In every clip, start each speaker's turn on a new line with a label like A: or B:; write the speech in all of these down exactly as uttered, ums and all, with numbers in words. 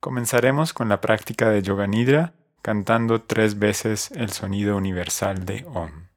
A: Comenzaremos con la práctica de Yoga Nidra cantando tres veces el sonido universal de Om.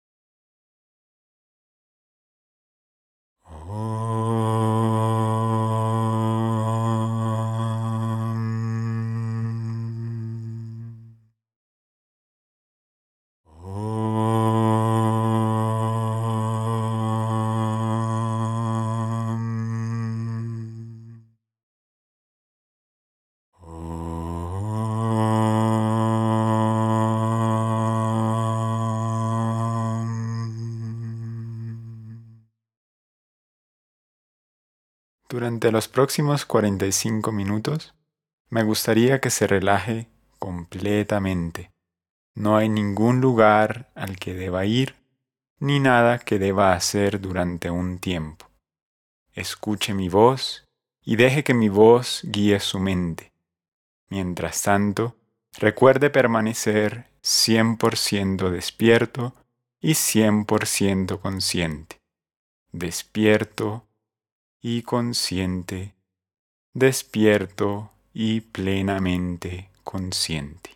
A: Durante los próximos cuarenta y cinco minutos, me gustaría que se relaje completamente. No hay ningún lugar al que deba ir, ni nada que deba hacer durante un tiempo. Escuche mi voz y deje que mi voz guíe su mente. Mientras tanto, recuerde permanecer cien por ciento despierto y cien por ciento consciente. Despierto y consciente, despierto y plenamente consciente.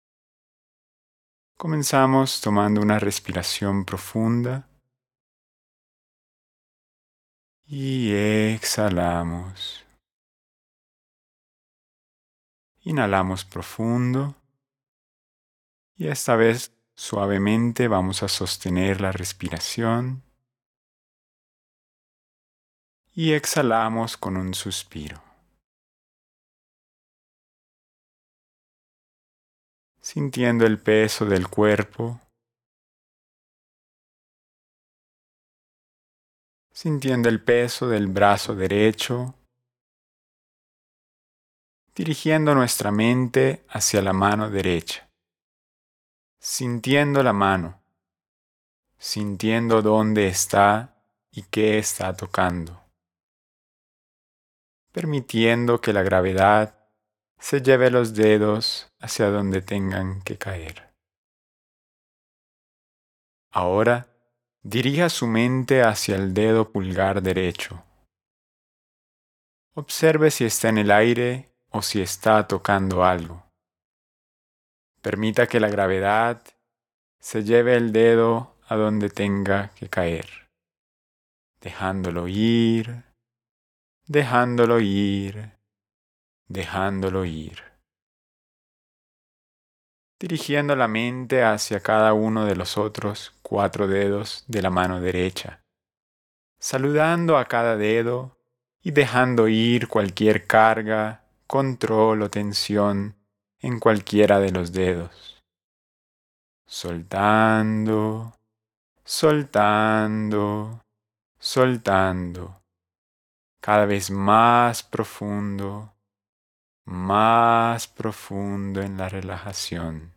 A: Comenzamos tomando una respiración profunda y exhalamos. Inhalamos profundo y esta vez suavemente vamos a sostener la respiración y exhalamos con un suspiro. Sintiendo el peso del cuerpo, sintiendo el peso del brazo derecho, dirigiendo nuestra mente hacia la mano derecha, sintiendo la mano, sintiendo dónde está y qué está tocando, permitiendo que la gravedad se lleve los dedos hacia donde tengan que caer. Ahora, dirija su mente hacia el dedo pulgar derecho. Observe si está en el aire o si está tocando algo. Permita que la gravedad se lleve el dedo a donde tenga que caer, dejándolo ir, dejándolo ir, dejándolo ir. Dirigiendo la mente hacia cada uno de los otros cuatro dedos de la mano derecha, saludando a cada dedo y dejando ir cualquier carga, control o tensión en cualquiera de los dedos. Soltando, soltando, soltando, cada vez más profundo, más profundo en la relajación.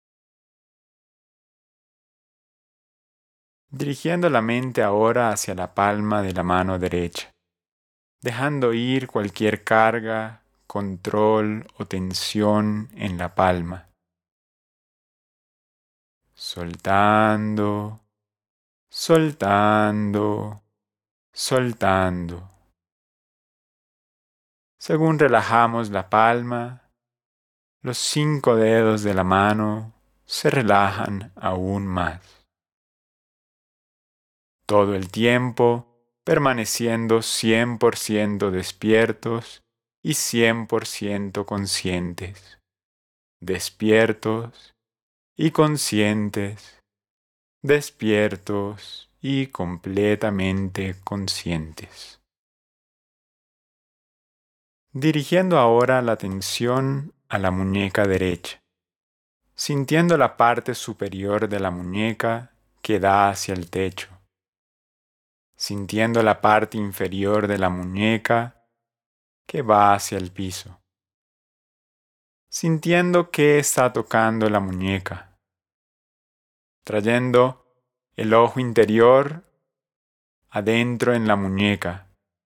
A: Dirigiendo la mente ahora hacia la palma de la mano derecha, dejando ir cualquier carga, control o tensión en la palma. Soltando, soltando, soltando. Según relajamos la palma, los cinco dedos de la mano se relajan aún más. Todo el tiempo permaneciendo cien por ciento despiertos y cien por ciento conscientes. Despiertos y conscientes. Despiertos y completamente conscientes. Dirigiendo ahora la atención a la muñeca derecha, sintiendo la parte superior de la muñeca que da hacia el techo, sintiendo la parte inferior de la muñeca que va hacia el piso, sintiendo qué está tocando la muñeca, trayendo el ojo interior adentro en la muñeca,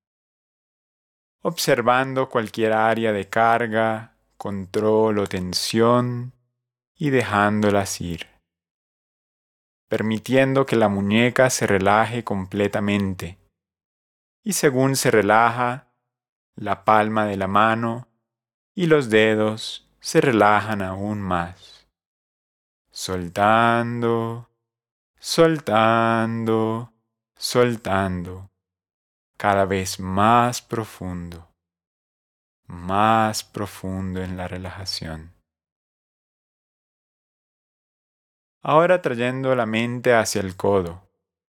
A: observando cualquier área de carga, control o tensión y dejándolas ir, permitiendo que la muñeca se relaje completamente y según se relaja, la palma de la mano y los dedos se relajan aún más, soltando, soltando, soltando, cada vez más profundo, más profundo en la relajación. Ahora trayendo la mente hacia el codo,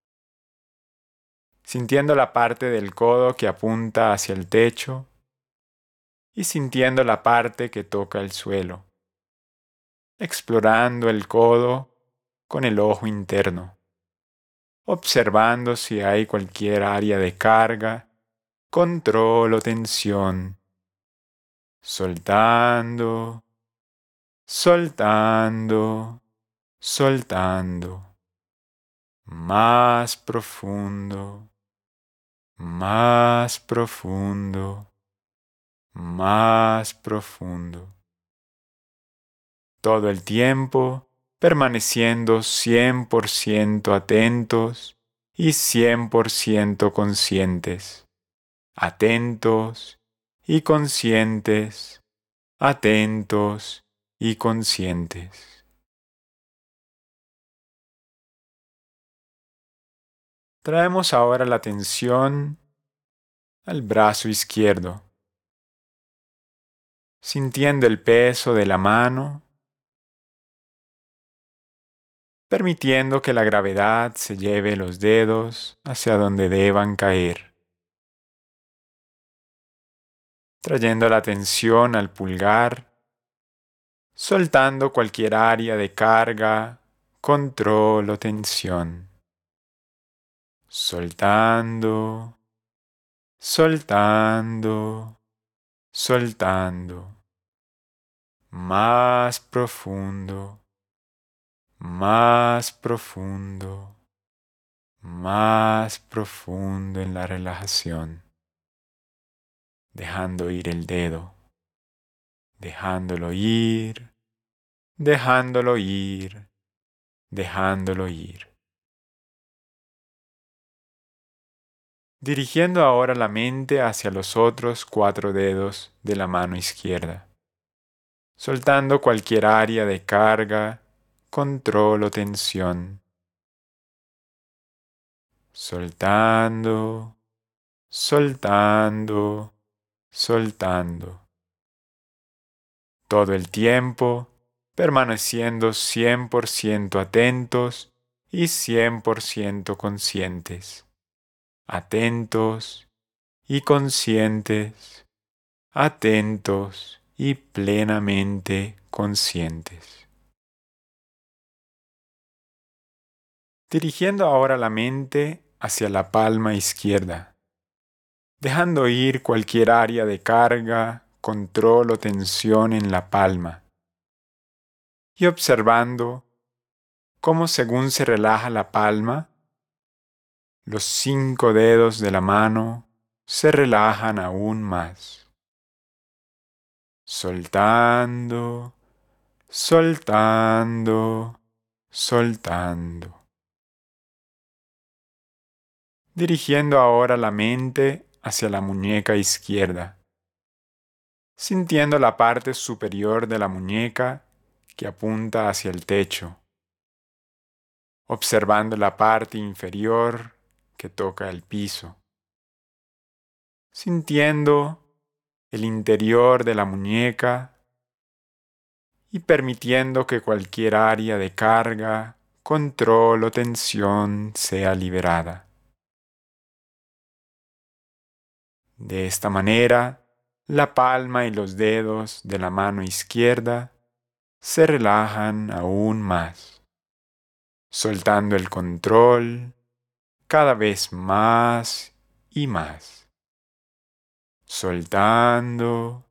A: sintiendo la parte del codo que apunta hacia el techo y sintiendo la parte que toca el suelo, explorando el codo con el ojo interno, observando si hay cualquier área de carga, control o tensión, soltando, soltando, soltando, más profundo, más profundo, más profundo. Todo el tiempo permaneciendo cien por ciento atentos y cien por ciento conscientes. Atentos y conscientes, atentos y conscientes. Traemos ahora la atención al brazo izquierdo, sintiendo el peso de la mano, permitiendo que la gravedad se lleve los dedos hacia donde deban caer, trayendo la atención al pulgar, soltando cualquier área de carga, control o tensión, soltando, soltando, soltando, más profundo, más profundo, más profundo en la relajación, dejando ir el dedo, dejándolo ir, dejándolo ir, dejándolo ir. Dirigiendo ahora la mente hacia los otros cuatro dedos de la mano izquierda, soltando cualquier área de carga, control o tensión, soltando, soltando, soltando. Todo el tiempo permaneciendo cien por ciento atentos y cien por ciento conscientes. Atentos y conscientes, atentos y plenamente conscientes. Dirigiendo ahora la mente hacia la palma izquierda, dejando ir cualquier área de carga, control o tensión en la palma, y observando cómo según se relaja la palma, los cinco dedos de la mano se relajan aún más, soltando, soltando, soltando. Dirigiendo ahora la mente hacia la muñeca izquierda, sintiendo la parte superior de la muñeca que apunta hacia el techo, observando la parte inferior que toca el piso, sintiendo el interior de la muñeca y permitiendo que cualquier área de carga, control o tensión sea liberada. De esta manera, la palma y los dedos de la mano izquierda se relajan aún más, soltando el control cada vez más y más, soltando,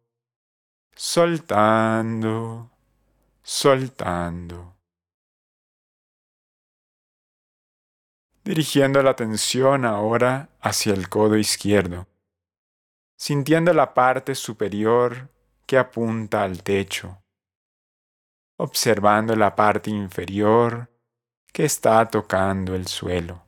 A: soltando, soltando. Dirigiendo la atención ahora hacia el codo izquierdo, sintiendo la parte superior que apunta al techo, observando la parte inferior que está tocando el suelo,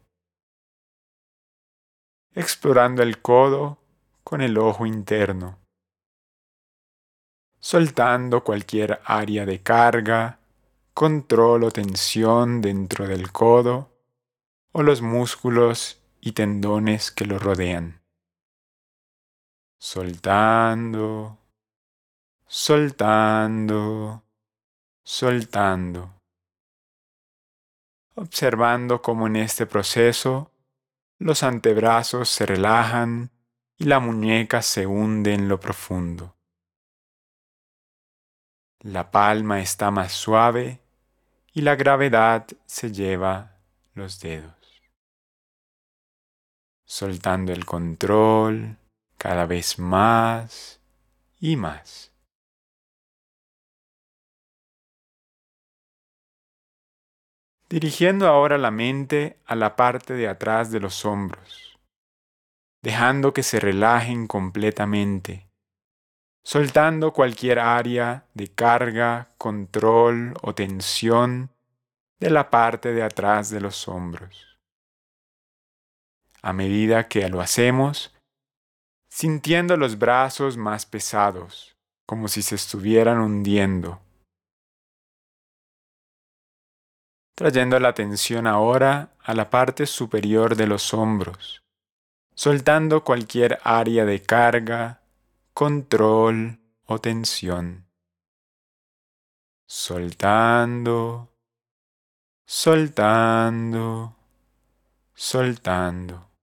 A: explorando el codo con el ojo interno, soltando cualquier área de carga, control o tensión dentro del codo o los músculos y tendones que lo rodean. Soltando, soltando, soltando. Observando cómo en este proceso los antebrazos se relajan y la muñeca se hunde en lo profundo. La palma está más suave y la gravedad se lleva los dedos. Soltando el control cada vez más y más. Dirigiendo ahora la mente a la parte de atrás de los hombros, dejando que se relajen completamente, soltando cualquier área de carga, control o tensión de la parte de atrás de los hombros. A medida que lo hacemos, sintiendo los brazos más pesados, como si se estuvieran hundiendo. Trayendo la atención ahora a la parte superior de los hombros, soltando cualquier área de carga, control o tensión. Soltando, soltando, soltando.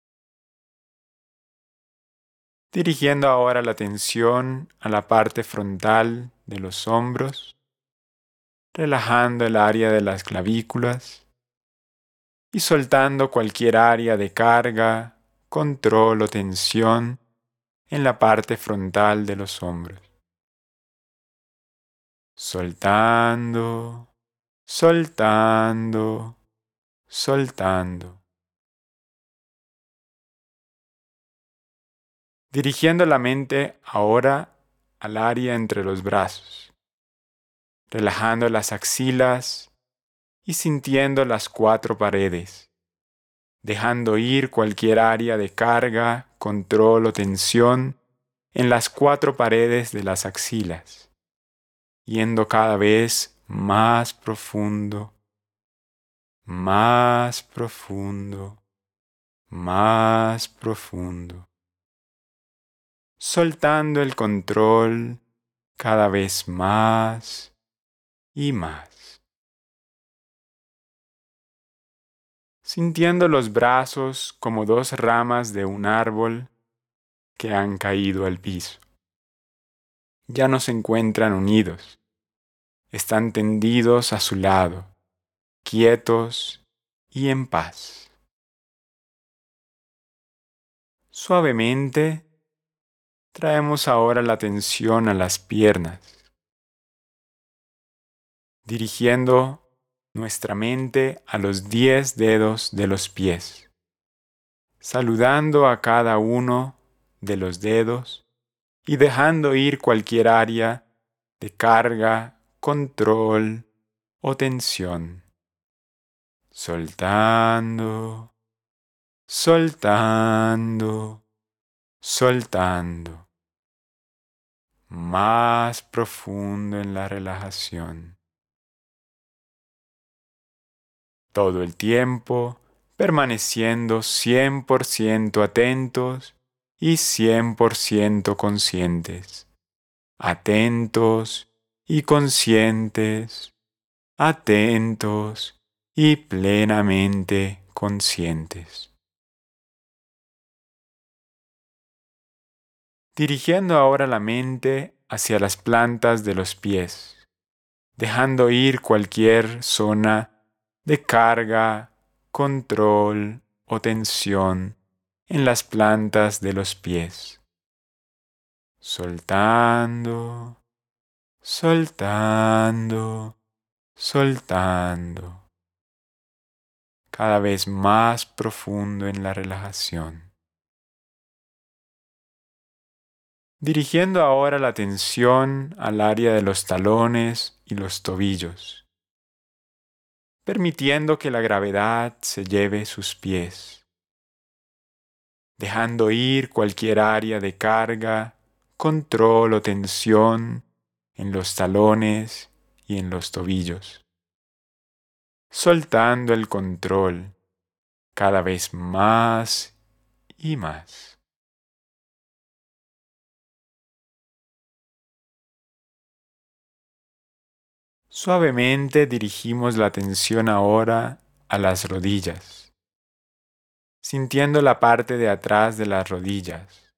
A: Dirigiendo ahora la atención a la parte frontal de los hombros, relajando el área de las clavículas y soltando cualquier área de carga, control o tensión en la parte frontal de los hombros. Soltando, soltando, soltando. Dirigiendo la mente ahora al área entre los brazos, relajando las axilas y sintiendo las cuatro paredes, dejando ir cualquier área de carga, control o tensión en las cuatro paredes de las axilas, yendo cada vez más profundo, más profundo, más profundo, soltando el control cada vez más y más. Sintiendo los brazos como dos ramas de un árbol que han caído al piso. Ya no se encuentran unidos, están tendidos a su lado, quietos y en paz. Suavemente traemos ahora la atención a las piernas, dirigiendo nuestra mente a los diez dedos de los pies, saludando a cada uno de los dedos y dejando ir cualquier área de carga, control o tensión. Soltando, soltando, soltando. Más profundo en la relajación. Todo el tiempo permaneciendo cien por ciento atentos y cien por ciento conscientes. Atentos y conscientes. Atentos y plenamente conscientes. Dirigiendo ahora la mente hacia las plantas de los pies, dejando ir cualquier zona de carga, control o tensión en las plantas de los pies. Soltando, soltando, soltando. Cada vez más profundo en la relajación. Dirigiendo ahora la atención al área de los talones y los tobillos, permitiendo que la gravedad se lleve sus pies, dejando ir cualquier área de carga, control o tensión en los talones y en los tobillos, soltando el control cada vez más y más. Suavemente dirigimos la atención ahora a las rodillas, sintiendo la parte de atrás de las rodillas,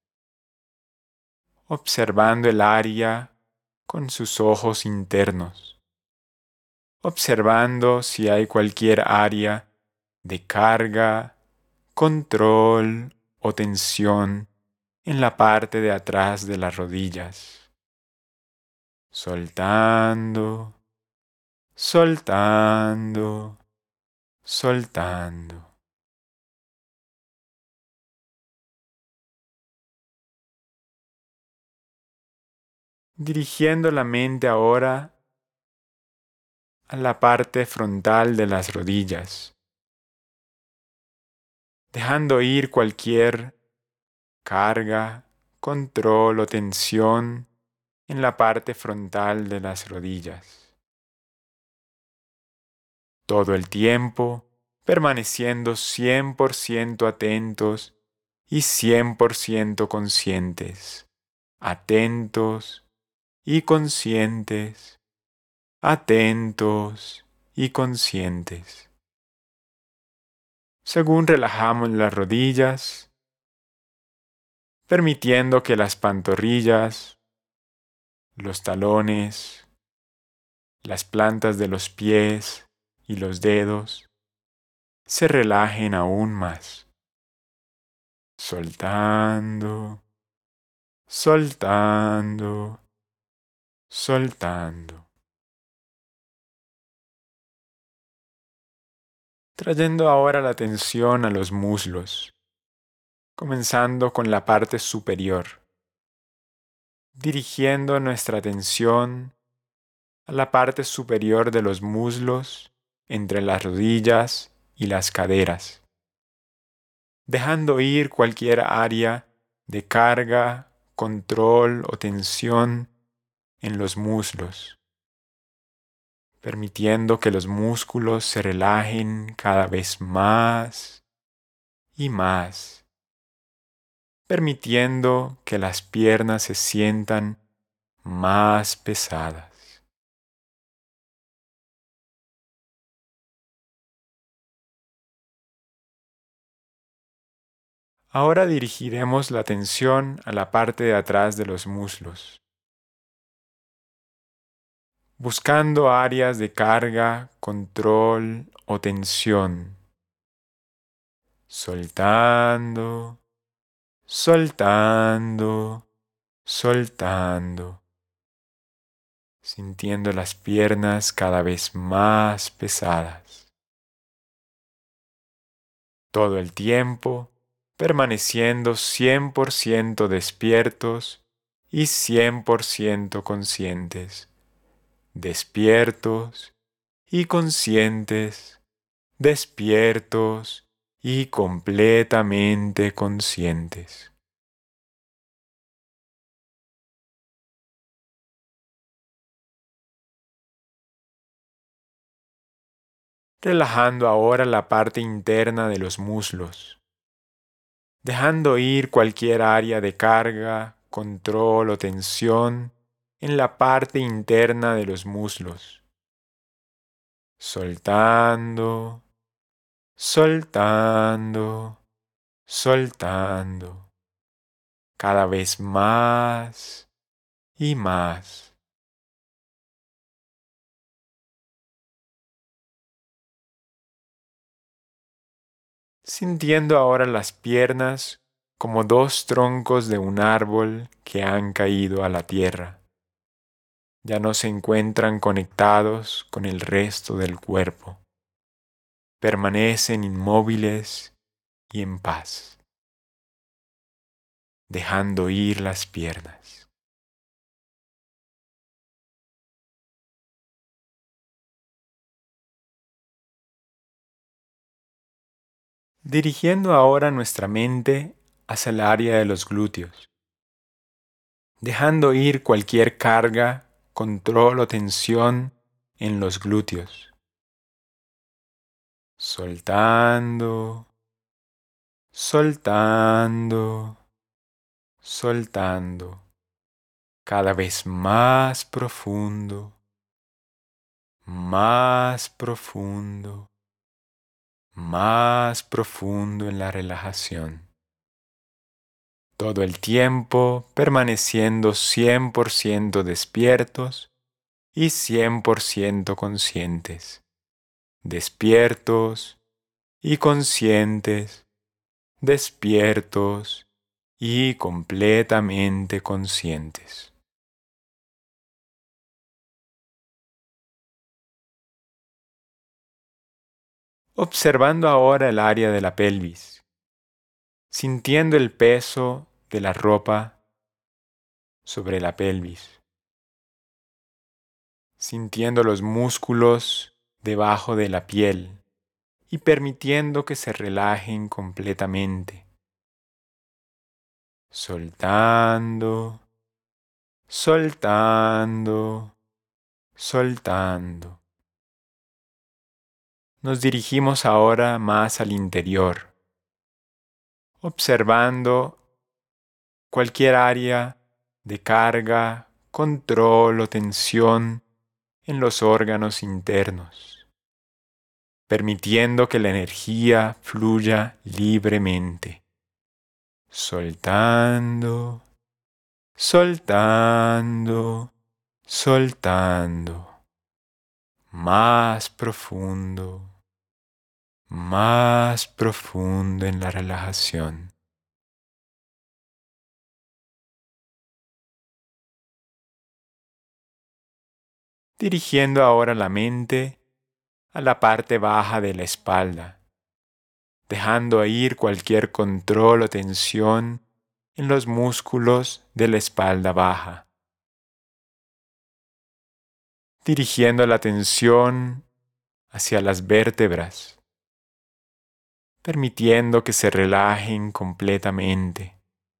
A: observando el área con sus ojos internos, observando si hay cualquier área de carga, control o tensión en la parte de atrás de las rodillas, soltando, soltando, soltando. Dirigiendo la mente ahora a la parte frontal de las rodillas, dejando ir cualquier carga, control o tensión en la parte frontal de las rodillas. Todo el tiempo permaneciendo cien por ciento atentos y cien por ciento conscientes, atentos y conscientes, atentos y conscientes. Según relajamos las rodillas, permitiendo que las pantorrillas, los talones, las plantas de los pies y los dedos se relajen aún más, soltando, soltando, soltando. Trayendo ahora la atención a los muslos, comenzando con la parte superior, dirigiendo nuestra atención a la parte superior de los muslos, entre las rodillas y las caderas, dejando ir cualquier área de carga, control o tensión en los muslos, permitiendo que los músculos se relajen cada vez más y más, permitiendo que las piernas se sientan más pesadas. Ahora dirigiremos la atención a la parte de atrás de los muslos, buscando áreas de carga, control o tensión, soltando, soltando, soltando, sintiendo las piernas cada vez más pesadas. Todo el tiempo permaneciendo cien por ciento despiertos y cien por ciento conscientes, despiertos y conscientes, despiertos y completamente conscientes. Relajando ahora la parte interna de los muslos, dejando ir cualquier área de carga, control o tensión en la parte interna de los muslos, soltando, soltando, soltando, cada vez más y más. Sintiendo ahora las piernas como dos troncos de un árbol que han caído a la tierra. Ya no se encuentran conectados con el resto del cuerpo. Permanecen inmóviles y en paz, dejando ir las piernas. Dirigiendo ahora nuestra mente hacia el área de los glúteos, dejando ir cualquier carga, control o tensión en los glúteos. Soltando, soltando, soltando. Cada vez más profundo, más profundo, más profundo en la relajación. Todo el tiempo permaneciendo cien por ciento despiertos y cien por ciento conscientes. Despiertos y conscientes, despiertos y completamente conscientes. Observando ahora el área de la pelvis, sintiendo el peso de la ropa sobre la pelvis, sintiendo los músculos debajo de la piel y permitiendo que se relajen completamente, soltando, soltando, soltando. Nos dirigimos ahora más al interior, observando cualquier área de carga, control o tensión en los órganos internos, permitiendo que la energía fluya libremente, soltando, soltando, soltando, más profundo, más profundo en la relajación. Dirigiendo ahora la mente a la parte baja de la espalda, dejando ir cualquier control o tensión en los músculos de la espalda baja. Dirigiendo la atención hacia las vértebras, permitiendo que se relajen completamente,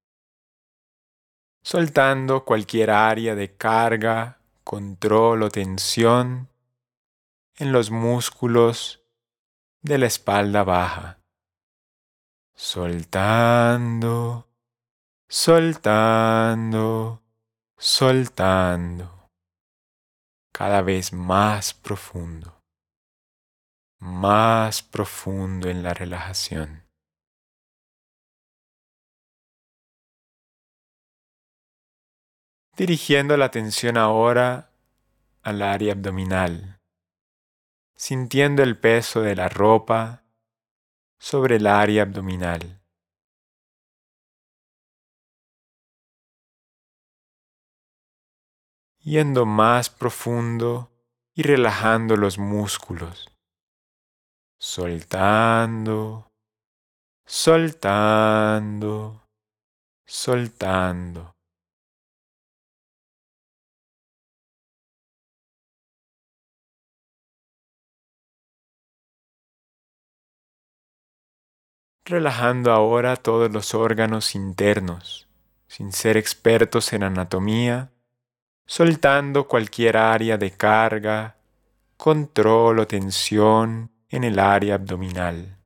A: soltando cualquier área de carga, control o tensión en los músculos de la espalda baja. Soltando, soltando, soltando. Cada vez más profundo, más profundo en la relajación. Dirigiendo la atención ahora al área abdominal, sintiendo el peso de la ropa sobre el área abdominal. Yendo más profundo y relajando los músculos. Soltando, soltando, soltando. Relajando ahora todos los órganos internos, sin ser expertos en anatomía, soltando cualquier área de carga, control o tensión en el área abdominal.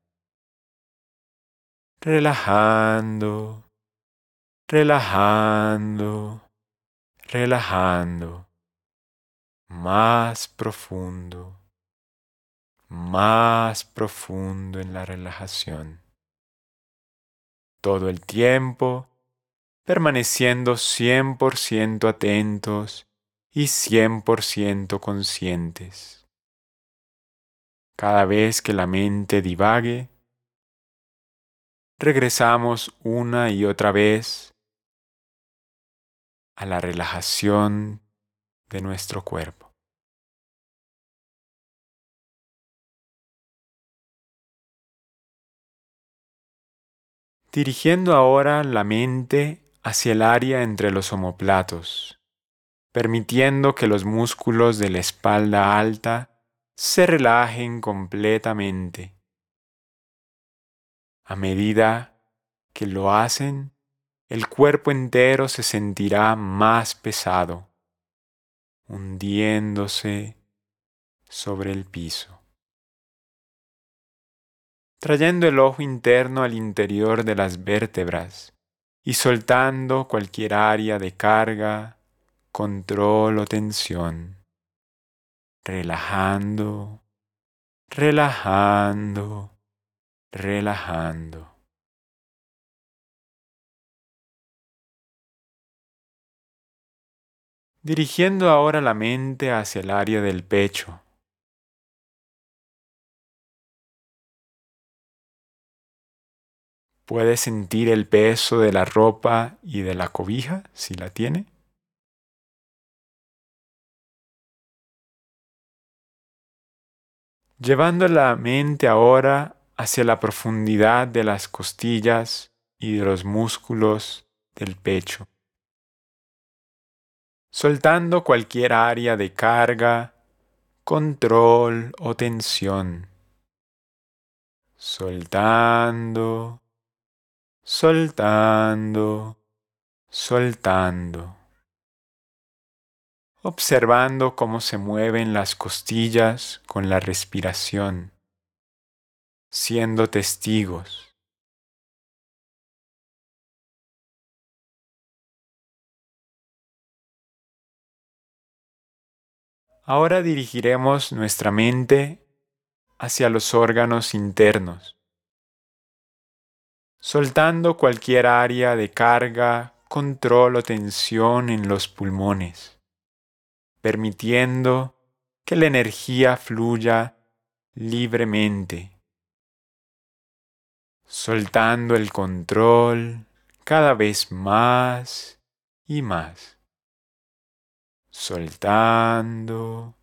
A: Relajando, relajando, relajando. Más profundo, más profundo en la relajación. Todo el tiempo permaneciendo cien por ciento atentos y cien por ciento conscientes. Cada vez que la mente divague, regresamos una y otra vez a la relajación de nuestro cuerpo. Dirigiendo ahora la mente hacia el área entre los omóplatos, permitiendo que los músculos de la espalda alta se relajen completamente. A medida que lo hacen, el cuerpo entero se sentirá más pesado, hundiéndose sobre el piso, trayendo el ojo interno al interior de las vértebras y soltando cualquier área de carga, control o tensión, relajando, relajando, relajando. Dirigiendo ahora la mente hacia el área del pecho. ¿Puedes sentir el peso de la ropa y de la cobija, si la tiene? Llevando la mente ahora hacia la profundidad de las costillas y de los músculos del pecho, soltando cualquier área de carga, control o tensión, soltando, soltando, soltando, observando cómo se mueven las costillas con la respiración, siendo testigos. Ahora dirigiremos nuestra mente hacia los órganos internos, soltando cualquier área de carga, control o tensión en los pulmones, permitiendo que la energía fluya libremente, soltando el control cada vez más y más, soltando,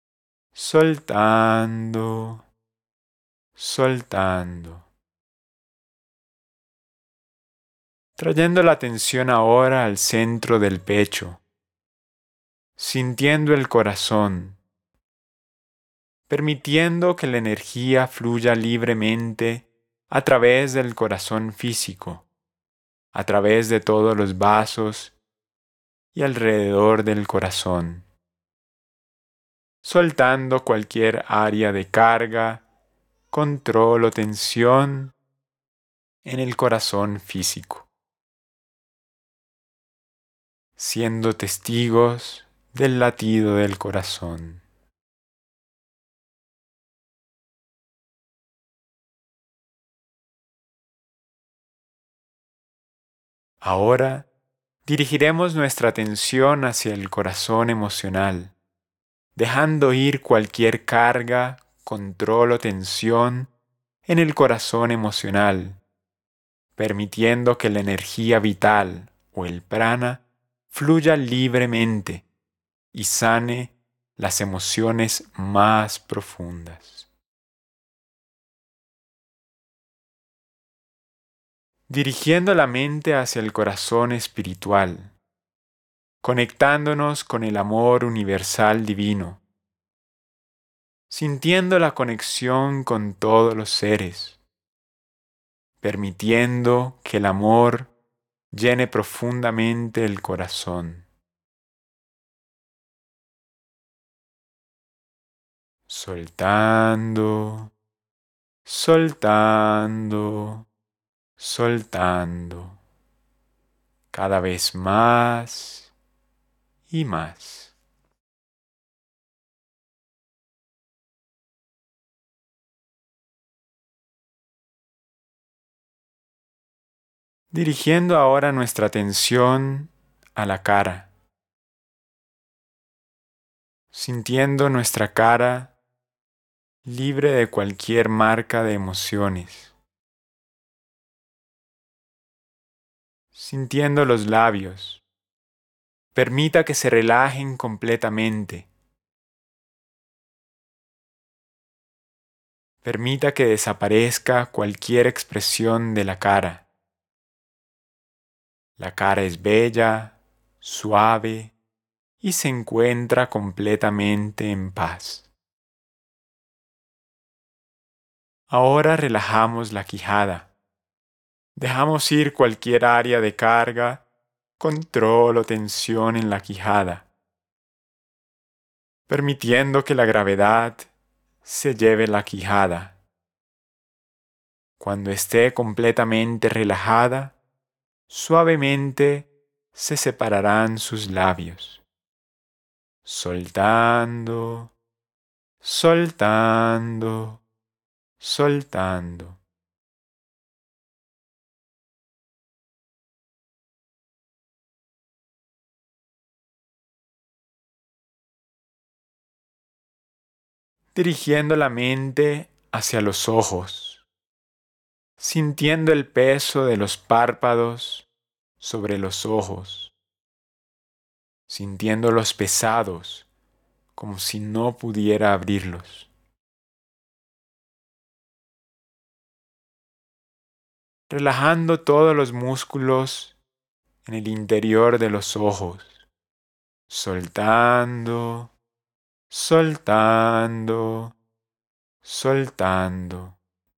A: soltando, soltando. Trayendo la atención ahora al centro del pecho, sintiendo el corazón, permitiendo que la energía fluya libremente a través del corazón físico, a través de todos los vasos y alrededor del corazón, soltando cualquier área de carga, control o tensión en el corazón físico, siendo testigos del latido del corazón. Ahora dirigiremos nuestra atención hacia el corazón emocional, dejando ir cualquier carga, control o tensión en el corazón emocional, permitiendo que la energía vital o el prana fluya libremente y sane las emociones más profundas. Dirigiendo la mente hacia el corazón espiritual, conectándonos con el amor universal divino, sintiendo la conexión con todos los seres, permitiendo que el amor llene profundamente el corazón, soltando, soltando, soltando, cada vez más y más. Dirigiendo ahora nuestra atención a la cara, sintiendo nuestra cara libre de cualquier marca de emociones, sintiendo los labios. Permita que se relajen completamente. Permita que desaparezca cualquier expresión de la cara. La cara es bella, suave y se encuentra completamente en paz. Ahora relajamos la quijada. Dejamos ir cualquier área de carga, control o tensión en la quijada. permitiendo que la gravedad se lleve la quijada. Cuando esté completamente relajada, suavemente se separarán sus labios, soltando, soltando, soltando. Dirigiendo la mente hacia los ojos, sintiendo el peso de los párpados sobre los ojos, sintiéndolos pesados, como si no pudiera abrirlos. Relajando todos los músculos en el interior de los ojos, soltando, soltando, soltando.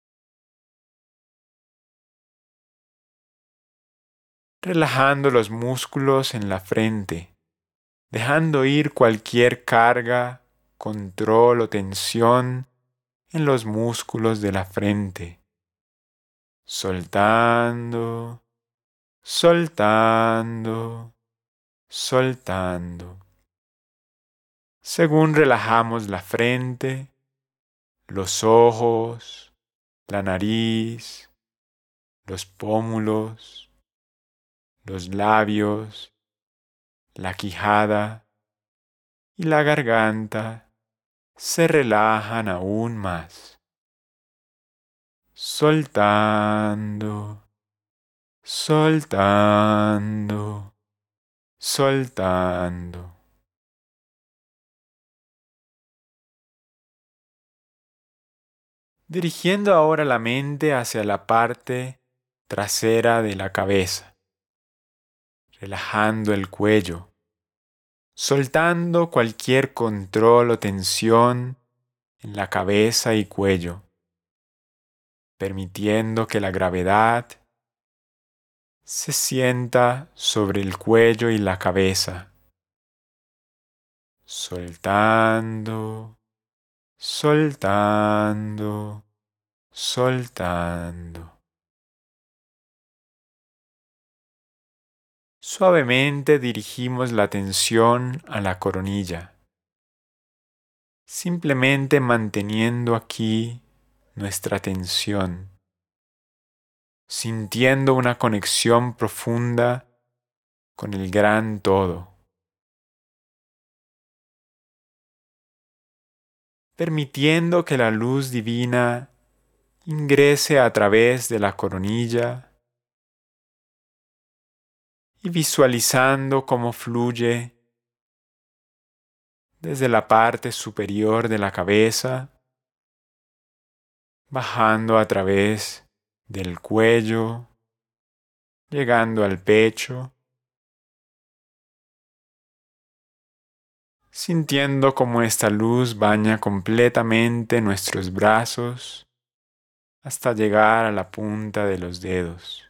A: Relajando los músculos en la frente, dejando ir cualquier carga, control o tensión en los músculos de la frente. Soltando, soltando, soltando. Según relajamos la frente, los ojos, la nariz, los pómulos, los labios, la quijada y la garganta se relajan aún más. Soltando, soltando, soltando. Dirigiendo ahora la mente hacia la parte trasera de la cabeza, relajando el cuello, soltando cualquier control o tensión en la cabeza y cuello, permitiendo que la gravedad se sienta sobre el cuello y la cabeza, soltando, soltando, soltando. Suavemente dirigimos la atención a la coronilla, simplemente manteniendo aquí nuestra atención, sintiendo una conexión profunda con el gran todo, permitiendo que la luz divina ingrese a través de la coronilla y visualizando cómo fluye desde la parte superior de la cabeza, bajando a través del cuello, llegando al pecho, sintiendo cómo esta luz baña completamente nuestros brazos hasta llegar a la punta de los dedos.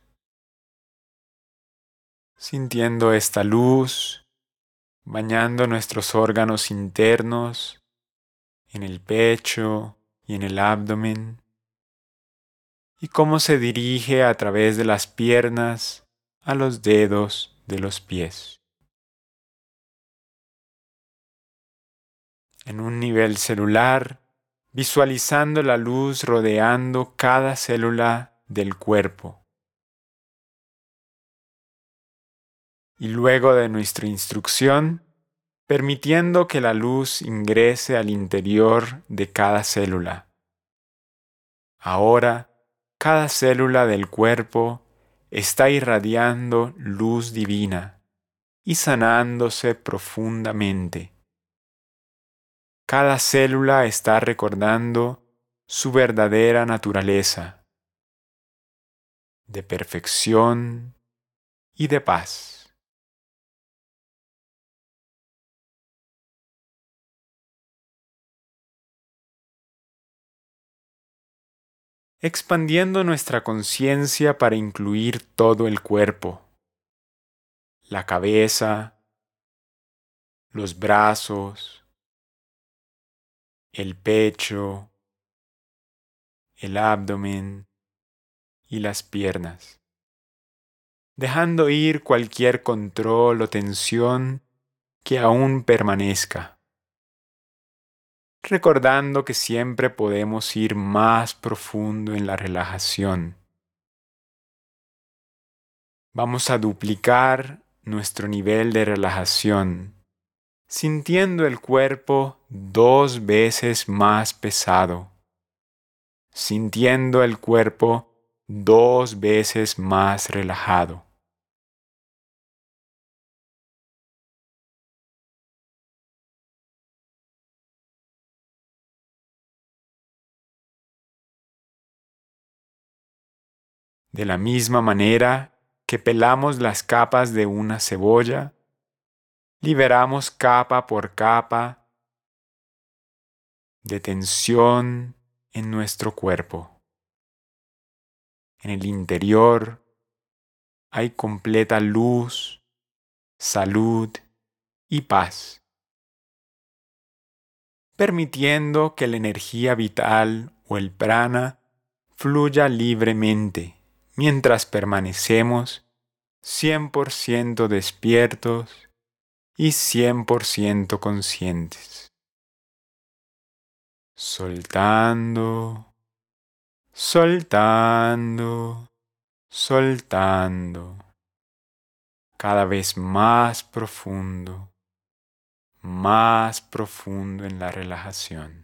A: Sintiendo esta luz bañando nuestros órganos internos en el pecho y en el abdomen, y cómo se dirige a través de las piernas a los dedos de los pies. En un nivel celular, visualizando la luz rodeando cada célula del cuerpo. Y luego de nuestra instrucción, permitiendo que la luz ingrese al interior de cada célula. Ahora, cada célula del cuerpo está irradiando luz divina y sanándose profundamente. Cada célula está recordando su verdadera naturaleza, de perfección y de paz. Expandiendo nuestra conciencia para incluir todo el cuerpo, la cabeza, los brazos, el pecho, el abdomen y las piernas, dejando ir cualquier control o tensión que aún permanezca, recordando que siempre podemos ir más profundo en la relajación. Vamos a duplicar nuestro nivel de relajación, sintiendo el cuerpo dos veces más pesado, sintiendo el cuerpo dos veces más relajado. De la misma manera que pelamos las capas de una cebolla, liberamos capa por capa de tensión en nuestro cuerpo. En el interior hay completa luz, salud y paz, permitiendo que la energía vital o el prana fluya libremente mientras permanecemos cien por ciento despiertos y cien por ciento conscientes. Soltando, soltando, soltando, cada vez más profundo, más profundo en la relajación.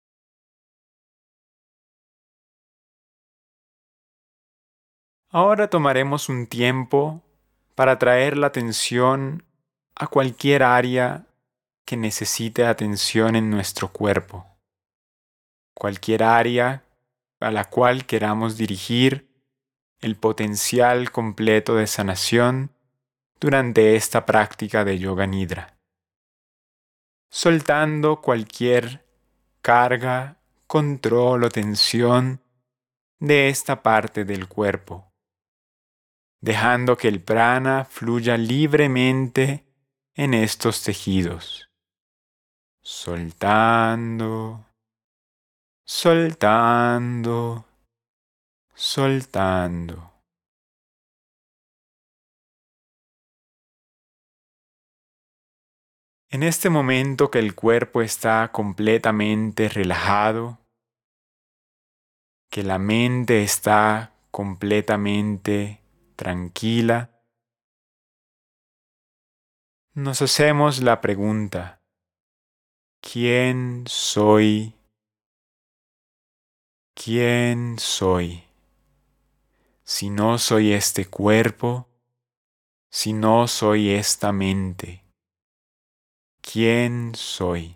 A: Ahora tomaremos un tiempo para traer la atención a cualquier área que necesite atención en nuestro cuerpo, cualquier área a la cual queramos dirigir el potencial completo de sanación durante esta práctica de Yoga Nidra, soltando cualquier carga, control o tensión de esta parte del cuerpo, dejando que el prana fluya libremente en estos tejidos, soltando, soltando, soltando. En este momento que el cuerpo está completamente relajado, que la mente está completamente tranquila, nos hacemos la pregunta: ¿quién soy? ¿Quién soy? Si no soy este cuerpo, si no soy esta mente, ¿quién soy?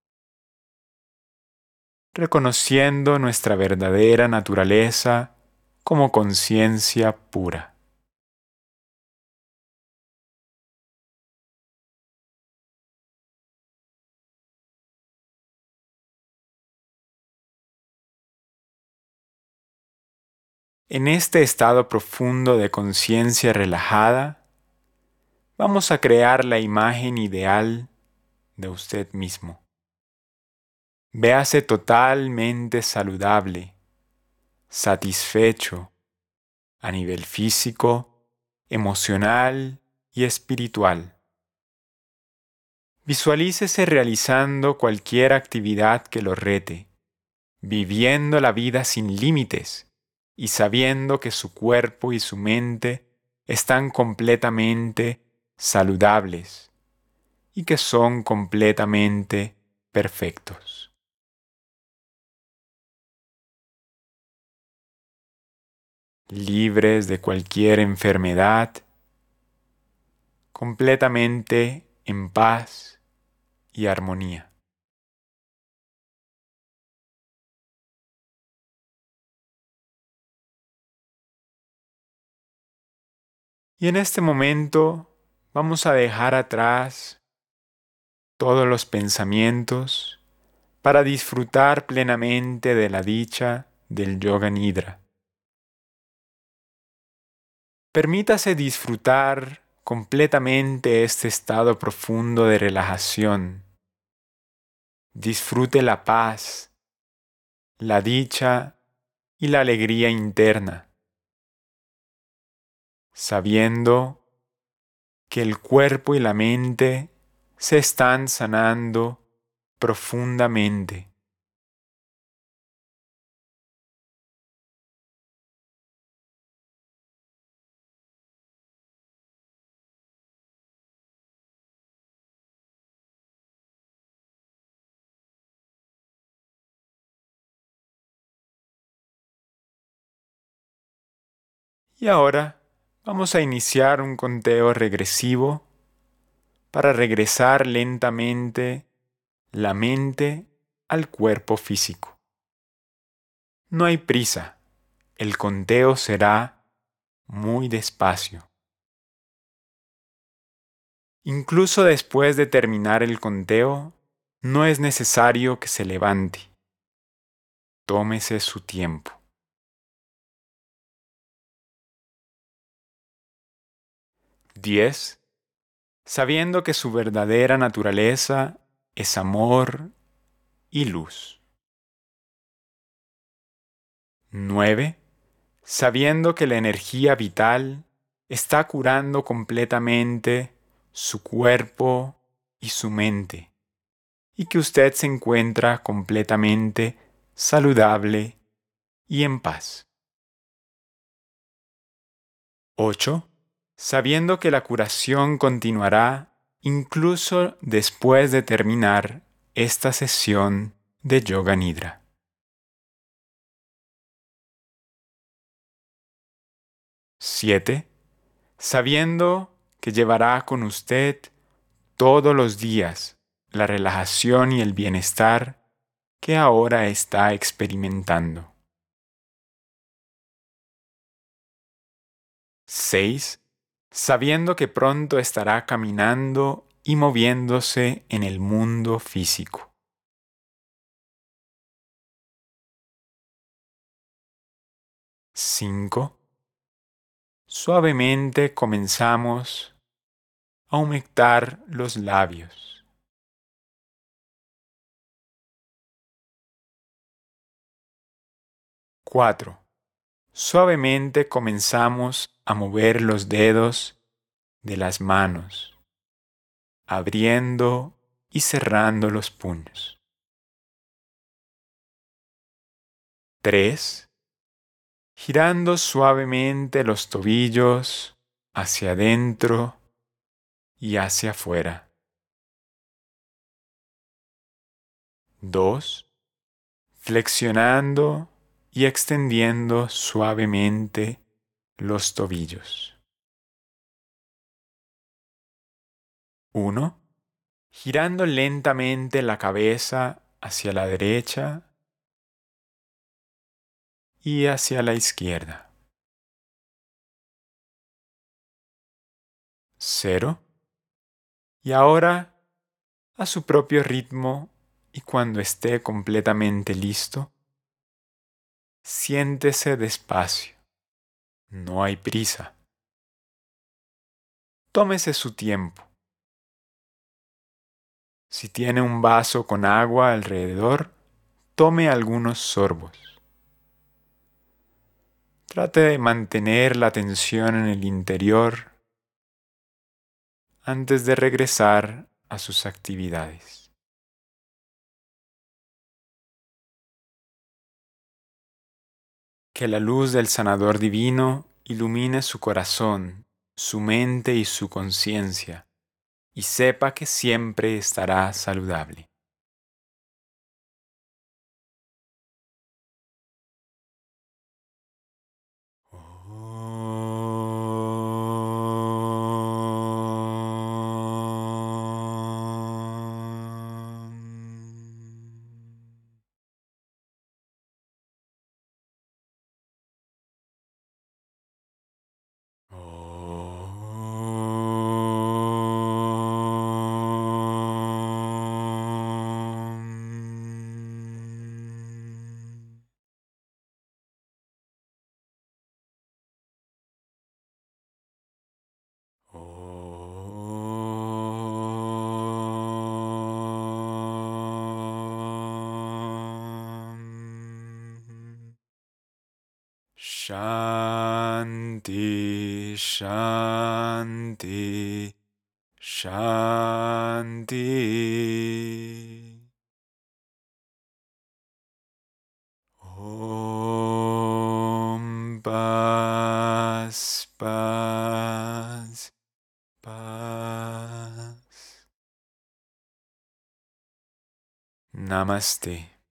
A: Reconociendo nuestra verdadera naturaleza como conciencia pura. En este estado profundo de conciencia relajada, vamos a crear la imagen ideal de usted mismo. Véase totalmente saludable, satisfecho, a nivel físico, emocional y espiritual. Visualícese realizando cualquier actividad que lo rete, viviendo la vida sin límites y sabiendo que su cuerpo y su mente están completamente saludables y que son completamente perfectos. Libres de cualquier enfermedad, completamente en paz y armonía. Y en este momento vamos a dejar atrás todos los pensamientos para disfrutar plenamente de la dicha del Yoga Nidra. Permítase disfrutar completamente este estado profundo de relajación, disfrute la paz, la dicha y la alegría interna, sabiendo que el cuerpo y la mente se están sanando profundamente. Y ahora vamos a iniciar un conteo regresivo para regresar lentamente la mente al cuerpo físico. No hay prisa, el conteo será muy despacio. Incluso después de terminar el conteo, no es necesario que se levante. Tómese su tiempo. Diez. Sabiendo que su verdadera naturaleza es amor y luz. Nueve. Sabiendo que la energía vital está curando completamente su cuerpo y su mente, y que usted se encuentra completamente saludable y en paz. Ocho. Sabiendo que la curación continuará incluso después de terminar esta sesión de Yoga Nidra. Siete. Sabiendo que llevará con usted todos los días la relajación y el bienestar que ahora está experimentando. Seis. Sabiendo que pronto estará caminando y moviéndose en el mundo físico. Cinco. Suavemente comenzamos a humectar los labios. Cuatro. Suavemente comenzamos a mover los dedos de las manos, abriendo y cerrando los puños. Tres. Girando suavemente los tobillos hacia adentro y hacia afuera. Dos. Flexionando y extendiendo suavemente los tobillos. Uno. Girando lentamente la cabeza hacia la derecha y hacia la izquierda. Cero. Y ahora, a su propio ritmo y cuando esté completamente listo, siéntese despacio. No hay prisa. Tómese su tiempo. Si tiene un vaso con agua alrededor, tome algunos sorbos. Trate de mantener la tensión en el interior antes de regresar a sus actividades. Que la luz del sanador divino ilumine su corazón, su mente y su conciencia, y sepa que siempre estará saludable. Shanti, Shanti, Shanti. Om Paz, Paz, Paz. Namaste.